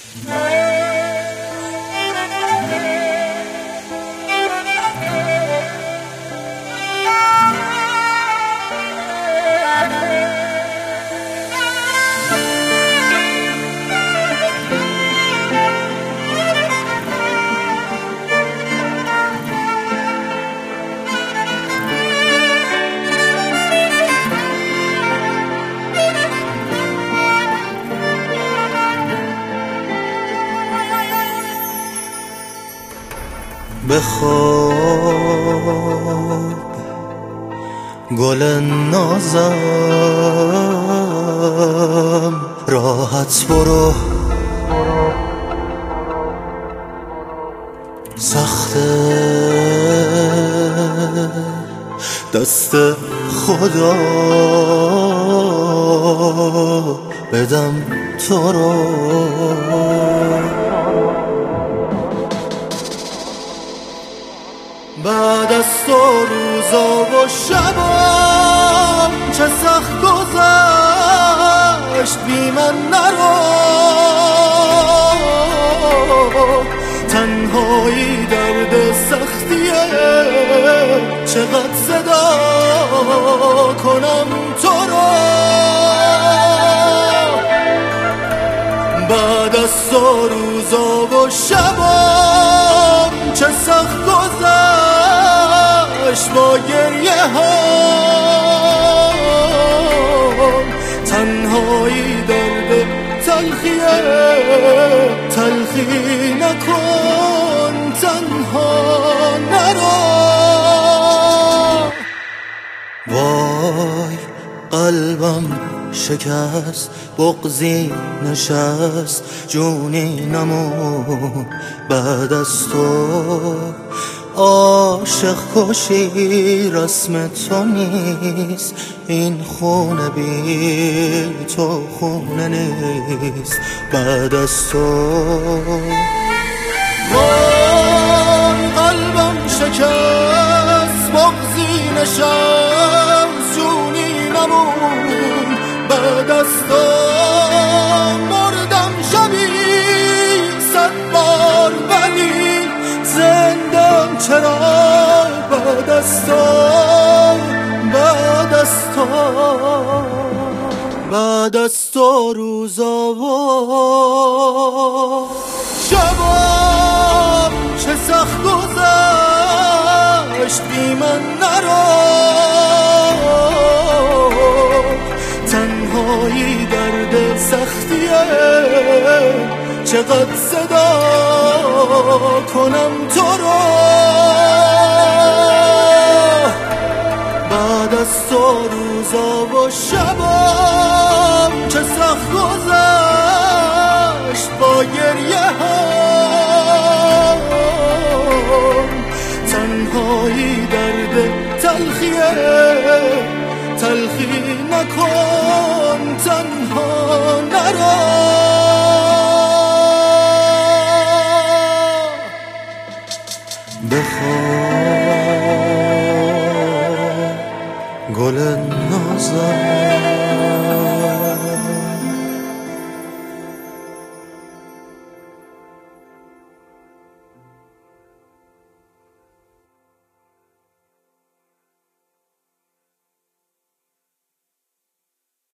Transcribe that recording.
بخواب گل نازم، راحت برو، سخته دست خدا بدم تو رو. بعد از تو روزا و شبام چه سخت گذشت، بی من نرو، تنهایی درد سختیه، چقدر صدا کنم تو رو. بعد از تو روزا و شبام چه سخت گذشت، با گریه هم تنهایی درد تلخیه، تلخی نکن، تنها نرو. وای قلبم شکست، بغضی نشست، جونی نمون بعد از تو. عاشق کشی رسم تو نیست، این خونه بی تو خونه نیست بعد از تو. وای قلبم شکست، بغضی نشست، جونی نمون بعد از تو. مردم شبی 100 بار ولی زندم چرا بعد از تو، بعد از تو. بعد از تو روزا و شبام چه سخت گذشت، بی من نرو، تنهایی درد سختیه، چقدر صدا کنم تو رو. بعد از تو روزا و شبام چه سخت گذشت، با گریه هم تنهایی درد تلخیه، تلخی نکن، تنها نرو. بخواب گل نازم